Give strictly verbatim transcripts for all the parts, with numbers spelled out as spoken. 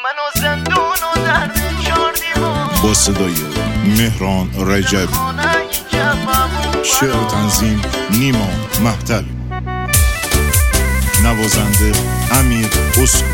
منو زندون و درد چار دیوار با صدای مهران رجبی، شعر تنظیم نیما مهتل، نوازنده امیر اسکو.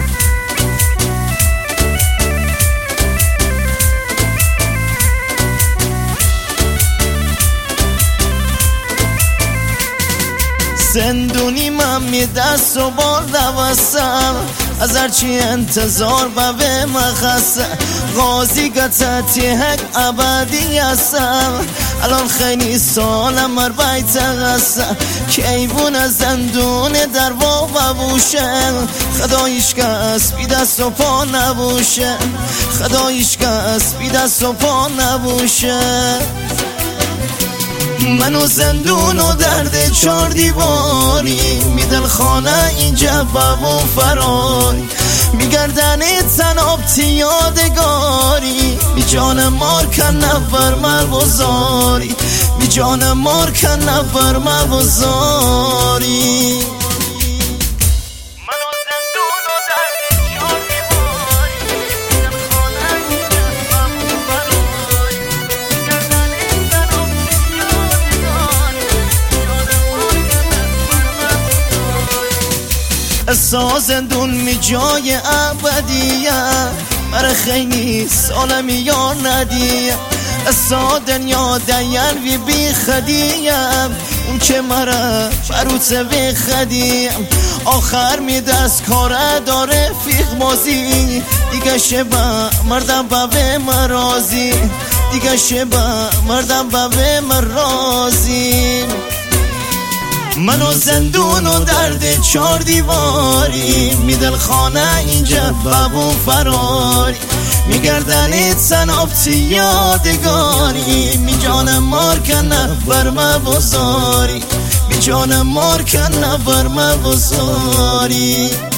زندونی من می دست و بار دوستم، از هرچی انتظار با به مخصه غازی گتتی هک ابدی هستم. الان خیلی سالم مر بیت غصه که ایبون زندون در واقع بوشه. خدایش کس بی دست و پا نبوشه، خدایش کس بی دست و پا نبوشه. منو زندون و درد چار دیواری، میدل خانه اینجا بابو فراری، میگردن تنابتی یادگاری، می جان مار کن نفر مبزاری، می جان مار کن نفر مبزاری. احساس زندون می جای ابدیه، مره خیلی سالمی یا ندیه. احساس دنیا دین وی بی خدیم، اون که مره بروت بی خدیم. آخر می دست کاره داره فیق مازی، دیگه شبه مردم با به مرازی، دیگه شبه مردم با به مرازی. منو زندون و درد چار دیواری، میدل خانه اینجا بابو فراری، میگردن تنابتی یادگاری، می جان مار کن نفر مبزاری، می جان مار کن نفر مبزاری.